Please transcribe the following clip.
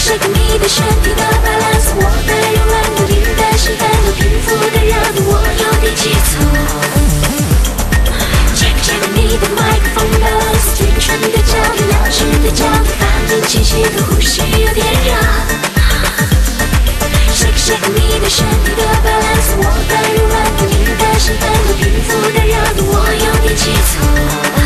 shake 你的身体的 balance， 我的柔软有你的心很有皮肤的热度，我有点急促。Check 你的麦克风 balance， 嘴唇的焦点，牙齿的焦点，反应清晰的呼吸有点热。Shake 你的身体的 balance， 我的柔软有你的心很有皮肤的热度，我有点急促。